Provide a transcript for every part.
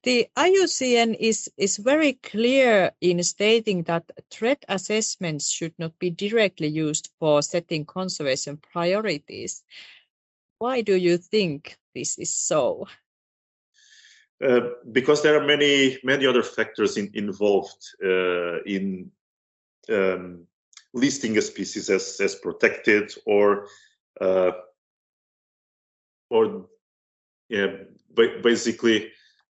The IUCN is very clear in stating that threat assessments should not be directly used for setting conservation priorities. Why do you think this is so? Because there are many other factors involved in listing a species as protected or basically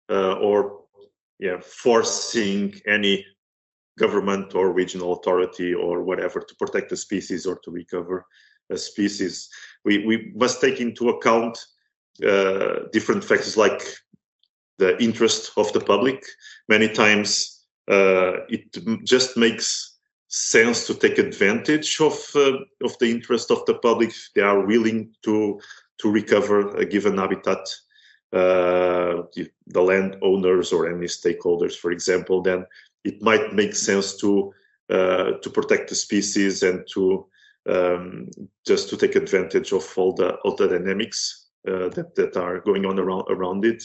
forcing any government or regional authority or whatever to protect a species or to recover a species. We must take into account different factors like the interest of the public. Many times it just makes sense to take advantage of the interest of the public if they are willing to recover a given habitat. The landowners or any stakeholders, for example, then it might make sense to protect the species and to just to take advantage of all the dynamics that are going on around it.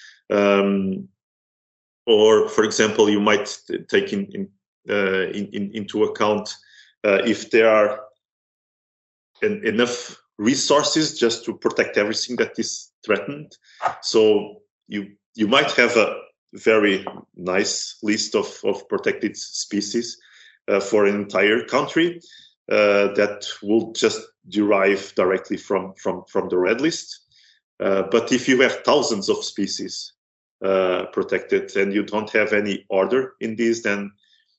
Or, for example, you might take into account if there are enough resources just to protect everything that is threatened. So you might have a very nice list of protected species for an entire country that will just derive directly from the red list. But if you have thousands of species protected and you don't have any order in these, then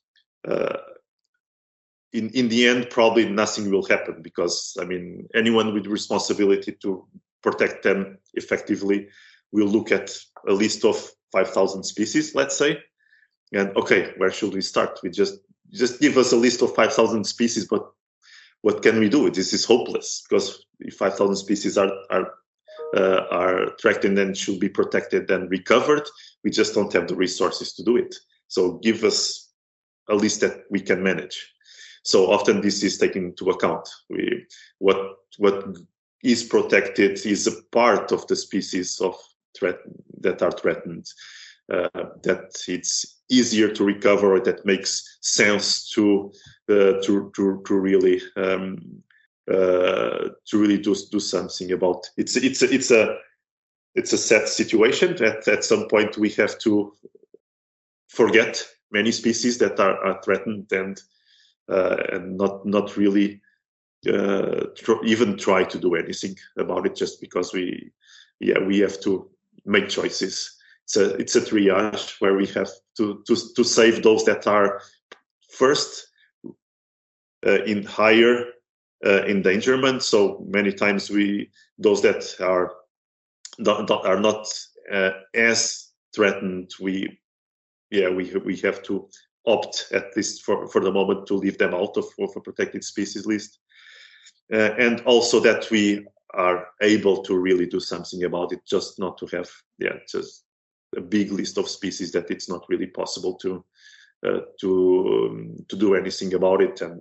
in the end, probably nothing will happen, because, I mean, anyone with responsibility to protect them effectively will look at a list of 5,000 species, let's say, and okay, where should we start? We just give us a list of 5,000 species, but what can we do? This is hopeless, because if 5,000 species are threatened and should be protected and recovered, we just don't have the resources to do it. So give us a list that we can manage. So often this is taken into account. What is protected is a part of the species that are threatened, that it's easier to recover, or that makes sense to really do something about. It's a sad situation that at some point we have to forget many species that are threatened and not really even try to do anything about it, just because we have to make choices. It's a triage where we have to save those that are first in higher endangerment. So many times those that are not as threatened, we have to opt, at least for the moment, to leave them out of a protected species list, and also that we are able to really do something about it, just not to have just a big list of species that it's not really possible to do anything about it, and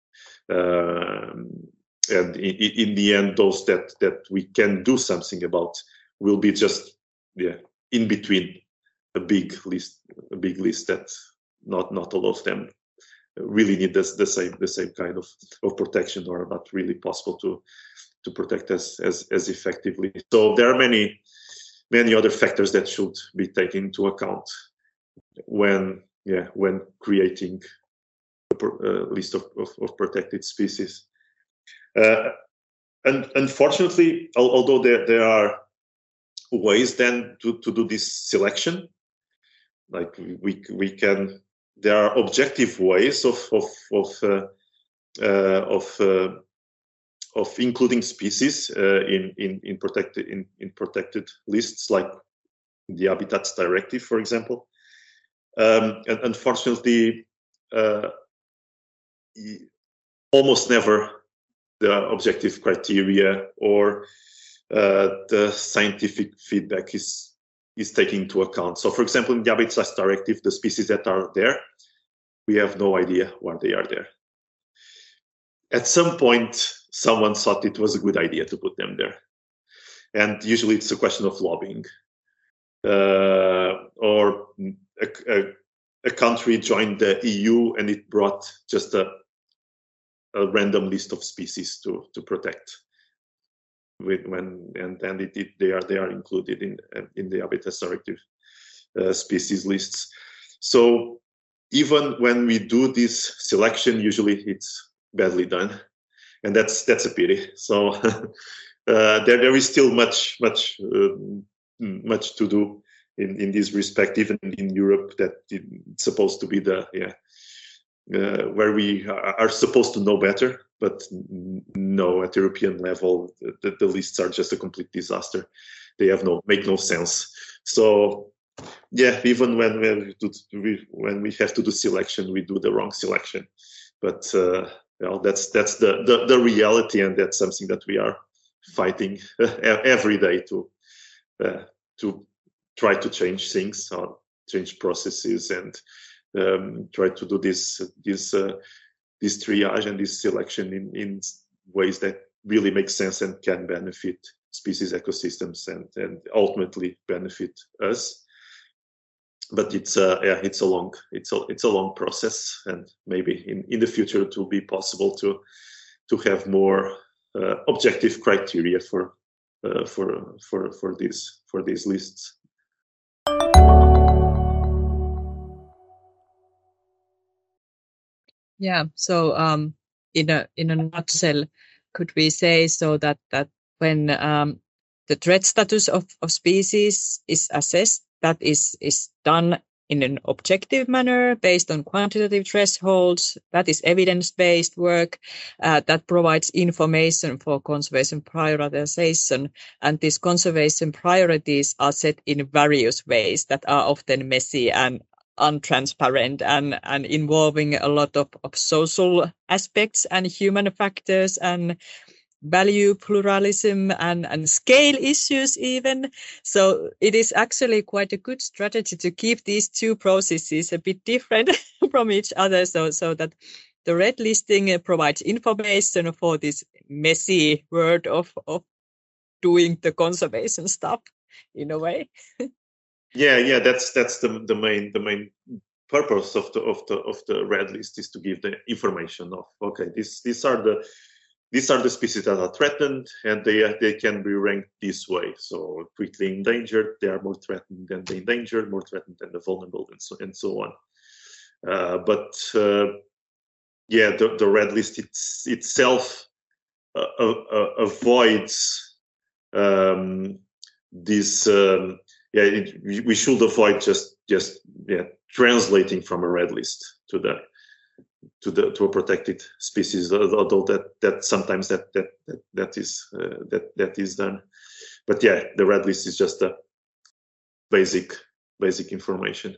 in the end, those that we can do something about will be just in between a big list that not all of them really need the same kind of protection, or not really possible to protect as effectively. So there are many other factors that should be taken into account when creating a list of protected species. And unfortunately, although there are ways then to do this selection, like we can, there are objective ways of including species in protected lists, like the Habitats Directive, for example. And unfortunately, almost never the objective criteria or the scientific feedback is taken into account. So, for example, in the Habitats Directive, the species that are there, we have no idea why they are there. At some point, someone thought it was a good idea to put them there. And usually it's a question of lobbying. or a country joined the EU and it brought just a random list of species to protect. They are included in the Habitats Directive species lists. So even when we do this selection, usually it's badly done, and that's a pity. So there is still much to do in this respect, even in Europe, that it's supposed to be where we are supposed to know better, but no, at European level, the lists are just a complete disaster. They make no sense. So yeah, even when we have to do selection, we do the wrong selection. But that's the reality, and that's something that we are fighting every day to try to change things, change processes, and try to do this triage and this selection in ways that really make sense and can benefit species, ecosystems, and ultimately benefit us. But it's a long process, and maybe in the future it will be possible to have more objective criteria for these lists. Yeah. So in a nutshell, could we say so that when the threat status of species is assessed, that is done in an objective manner based on quantitative thresholds, that is evidence-based work that provides information for conservation prioritization, and these conservation priorities are set in various ways that are often messy and untransparent and involving a lot of social aspects and human factors and value pluralism and scale issues even. So it is actually quite a good strategy to keep these two processes a bit different from each other, so that the red listing provides information for this messy world of doing the conservation stuff in a way. Yeah, that's the main purpose of the red list, is to give the information of, okay, these are the species that are threatened, and they can be ranked this way. So quickly endangered, they are more threatened than the endangered, more threatened than the vulnerable, and so on. But the red list itself avoids this. We should avoid just translating from a red list to a protected species, although that sometimes that is done. But yeah, the red list is just a basic information.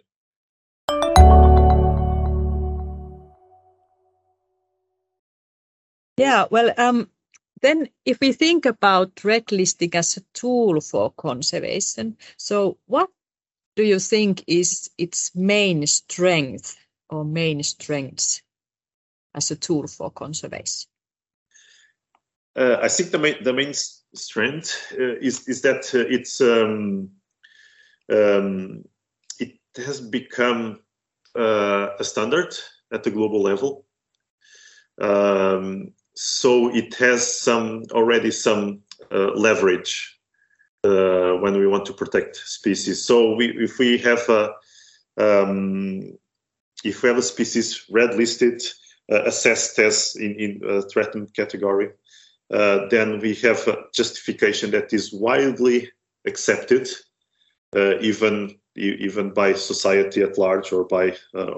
Yeah, well, then if we think about red listing as a tool for conservation, so what do you think is its main strength or main strengths as a tool for conservation? I think the main strength is that it has become a standard at the global level. So it has already some leverage when we want to protect species. So if we have a species red listed, assessed as in a threatened category, then we have a justification that is widely accepted, even by society at large, or by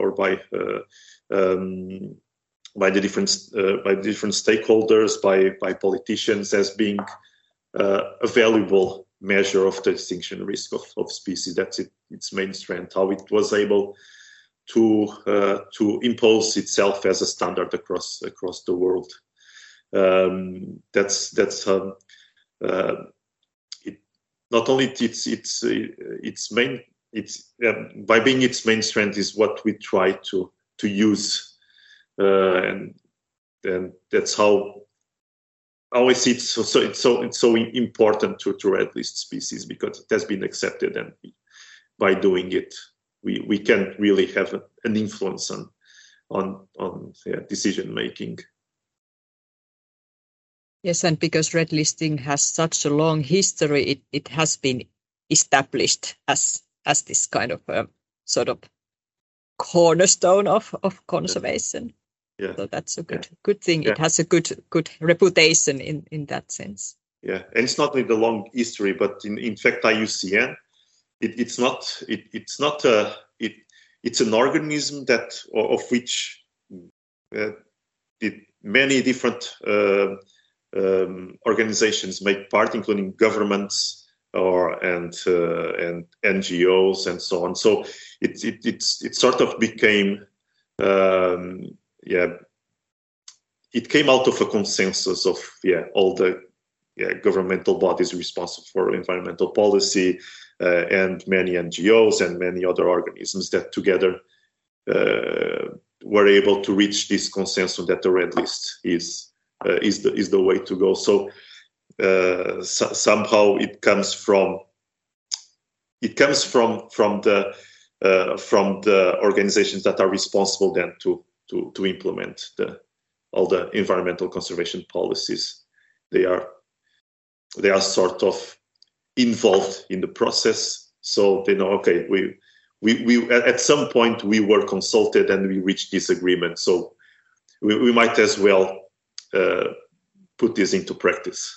the different stakeholders, by politicians, as being a valuable measure of the extinction risk of species. That's its main strength, how it was able to impose itself as a standard across the world. That's it. Not only its main, by being its main strength is what we try to use, and that's how I see it. So it's so important to red list species, because it has been accepted, by doing it, we can really have an influence on decision making. Yes, and because red listing has such a long history, it has been established as this kind of sort of cornerstone of conservation. Yeah. So that's a good thing. Yeah. It has a good reputation in that sense. Yeah, and it's not only the long history, but in fact, IUCN, it's an organism of which many different organizations make part, including governments and NGOs and so on. So it sort of became it came out of a consensus of all the governmental bodies responsible for environmental policy and many NGOs and many other organisms that together were able to reach this consensus that the red list is the way to go. So somehow it comes from the organizations that are responsible then to implement all the environmental conservation policies. They are sort of involved in the process, so they know, okay, we at some point we were consulted and we reached this agreement, so we might as well put this into practice.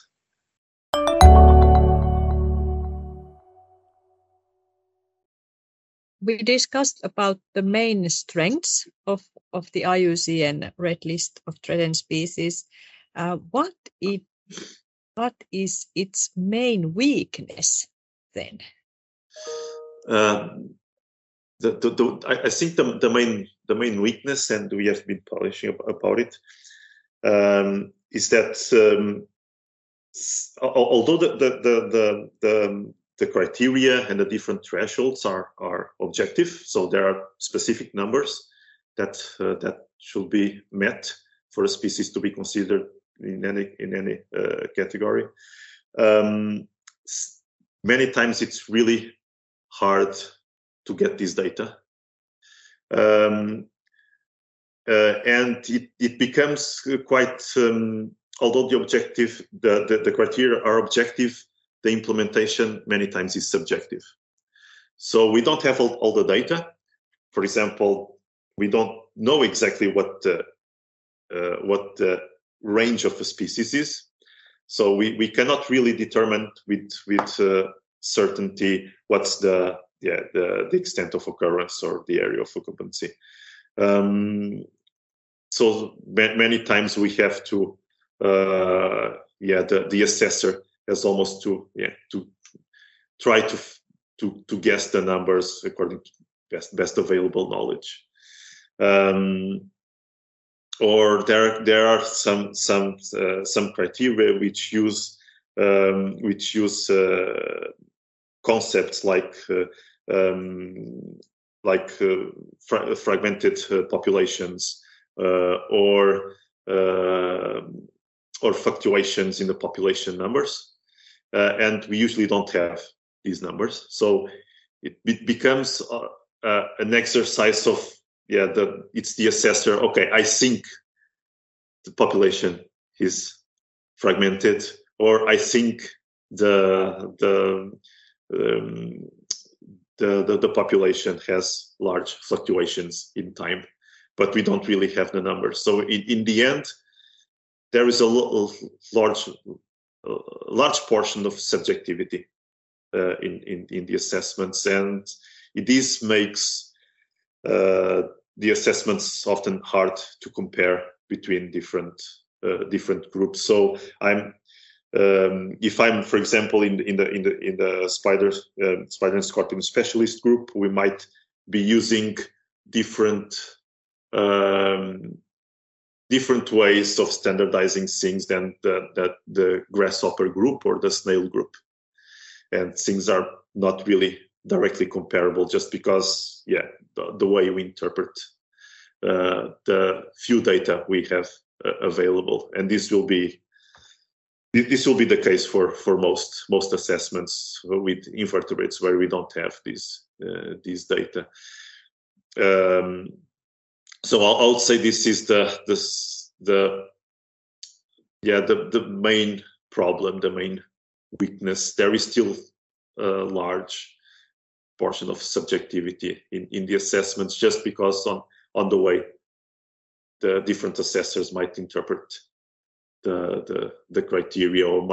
We discussed about the main strengths of the IUCN Red List of Threatened Species. What is its main weakness then? I think the main weakness, and we have been publishing about it, is that although the criteria and the different thresholds are objective, so there are specific numbers that should be met for a species to be considered in any category. Many times it's really hard to get this data, and it becomes quite. Although the criteria are objective, the implementation many times is subjective. So we don't have all the data. For example, we don't know exactly what the range of a species is. So we cannot really determine with certainty what's the extent of occurrence or the area of occupancy. So many times we have to the assessor has almost to try to guess the numbers according to best available knowledge. Or there are some criteria which use concepts like fragmented populations or fluctuations in the population numbers, and we usually don't have these numbers. So it becomes an exercise of it's the assessor. Okay, I think the population is fragmented, or I think the population has large fluctuations in time, but we don't really have the numbers. So in the end, there is a large portion of subjectivity in the assessments, and this makes the assessments often hard to compare between different groups. So if I'm, for example, in the spider and scorpion specialist group, we might be using different ways of standardizing things than the grasshopper group or the snail group, and things are not really directly comparable just because the way we interpret the few data we have available, and this will be the case for most assessments with invertebrates where we don't have these these data. So I'll say this is the main problem, the main weakness. There is still a large portion of subjectivity in the assessments, just because on the way the different assessors might interpret the criteria, or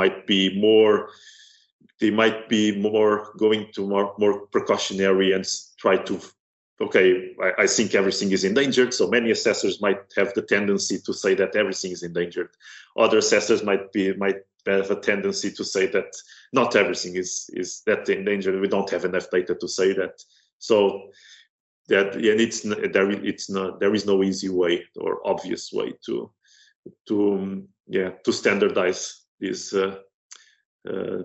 they might be more going to more precautionary and try to, okay, I think everything is endangered. So many assessors might have the tendency to say that everything is endangered. Other assessors might have a tendency to say that not everything is that endangered. We don't have enough data to say that. So that, and there is no easy way or obvious way to standardize this the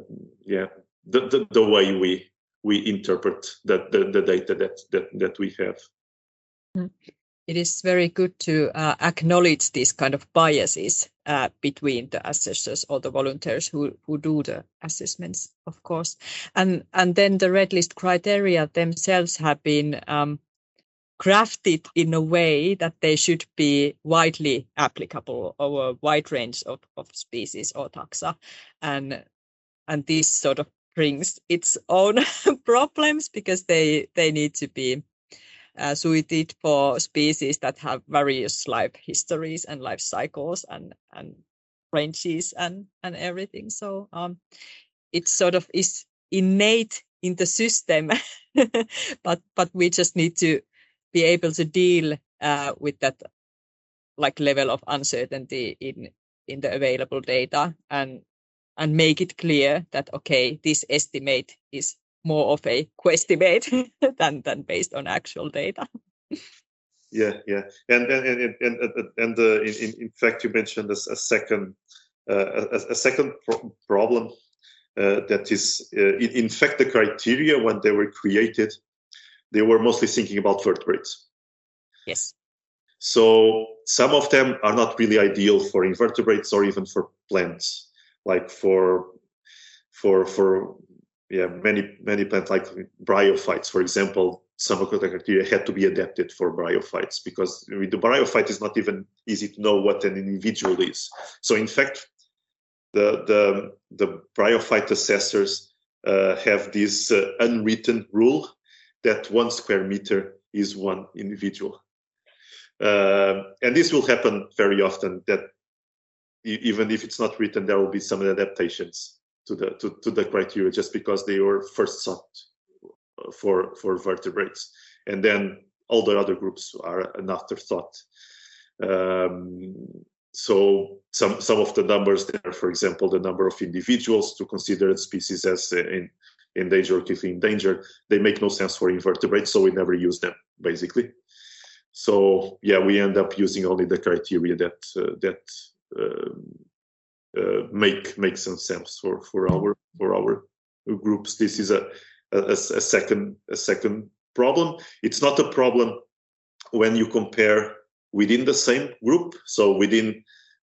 way we interpret the data that we have. It is very good to acknowledge these kind of biases between the assessors or the volunteers who do the assessments, of course. And then the red list criteria themselves have been crafted in a way that they should be widely applicable over a wide range of species or taxa. And this sort of brings its own problems, because they need to be suited for species that have various life histories and life cycles and ranges and everything. So it sort of is innate in the system, but we just need to be able to deal with that like level of uncertainty in the available data, and make it clear that, okay, this estimate is more of a guesstimate than based on actual data. Yeah, and in fact, you mentioned a second problem that is, in fact, the criteria when they were created, they were mostly thinking about vertebrates. Yes. So some of them are not really ideal for invertebrates or even for plants, like for many plants, like bryophytes, for example. Some of the criteria had to be adapted for bryophytes, because with the bryophyte is not even easy to know what an individual is. So in fact, the bryophyte assessors have this unwritten rule that 1 square meter is one individual. And this will happen very often, that even if it's not written, there will be some adaptations to the criteria, just because they were first sought for vertebrates, and then all the other groups are an afterthought. So some of the numbers there, for example, the number of individuals to consider a species as endangered or critically endangered, they make no sense for invertebrates, so we never use them, basically. So we end up using only the criteria that make some sense for our groups. This is a second problem. It's not a problem when you compare within the same group. So within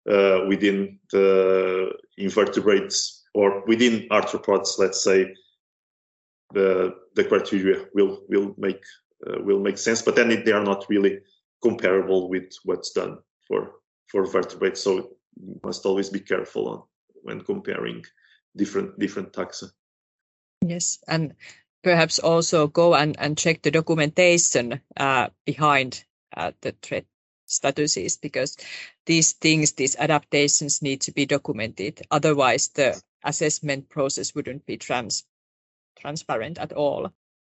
the invertebrates or within arthropods, let's say, the criteria will make sense, but then they are not really comparable with what's done for vertebrates. So you must always be careful when comparing different taxa. Yes, and perhaps also go and check the documentation behind the threat statuses, because these adaptations need to be documented. Otherwise, the assessment process wouldn't be transparent at all.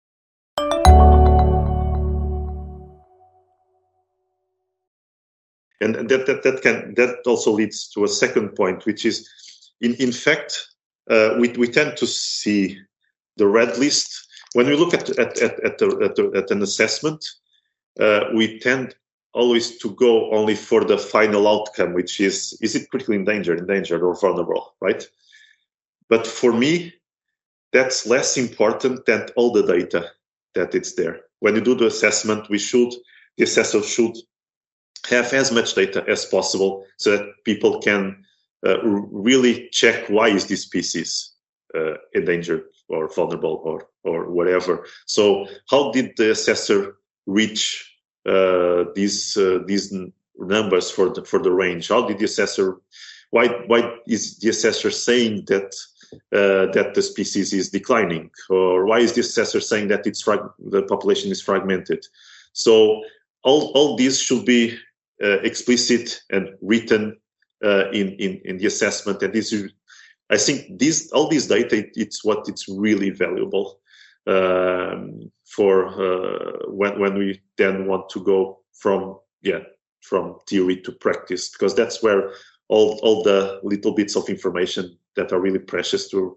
And that also leads to a second point, which is, in fact, we tend to see the red list when we look at an assessment. We tend always to go only for the final outcome, which is it critically endangered or vulnerable, right? But for me, that's less important than all the data that it's there. When you do the assessment, the assessor should have as much data as possible, so that people can really check why is this species endangered or vulnerable or whatever. So how did the assessor reach these numbers for the range? How did the assessor? Why is the assessor saying that the species is declining, or why is the assessor saying that the population is fragmented? So all these should be explicit and written in the assessment, and this is, I think all these data, it's really valuable for when we then want to go from theory to practice, because that's where all the little bits of information that are really precious to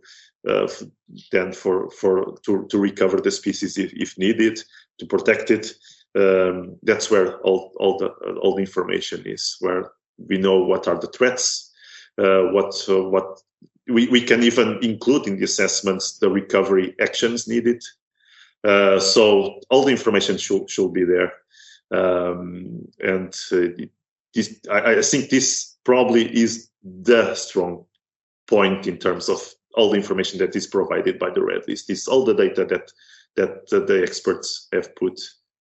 recover the species if needed, to protect it. That's where all the information is, where we know what are the threats, what we can even include in the assessments the recovery actions needed. So all the information should be there, and I think this probably is the strong point in terms of all the information that is provided by the red list. Is all the data that the experts have put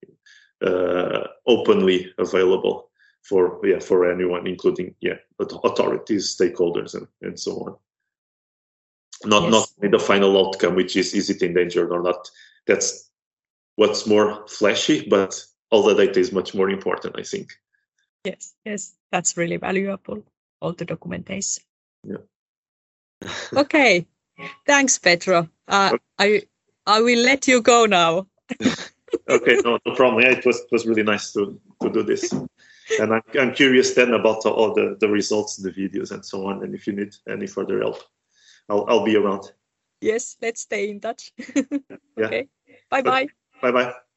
openly available for anyone, including authorities, stakeholders, and so on. Not the final outcome, which is it endangered or not. That's what's more flashy, but all the data is much more important, I think. Yes, that's really valuable, all the documentation. Yeah. Okay, thanks, Petro. I will let you go now. Okay, no problem. Yeah, it was really nice to do this, and I'm curious then about all the results, the videos, and so on. And if you need any further help, I'll be around. Yes, let's stay in touch. Yeah. Okay, bye. Bye.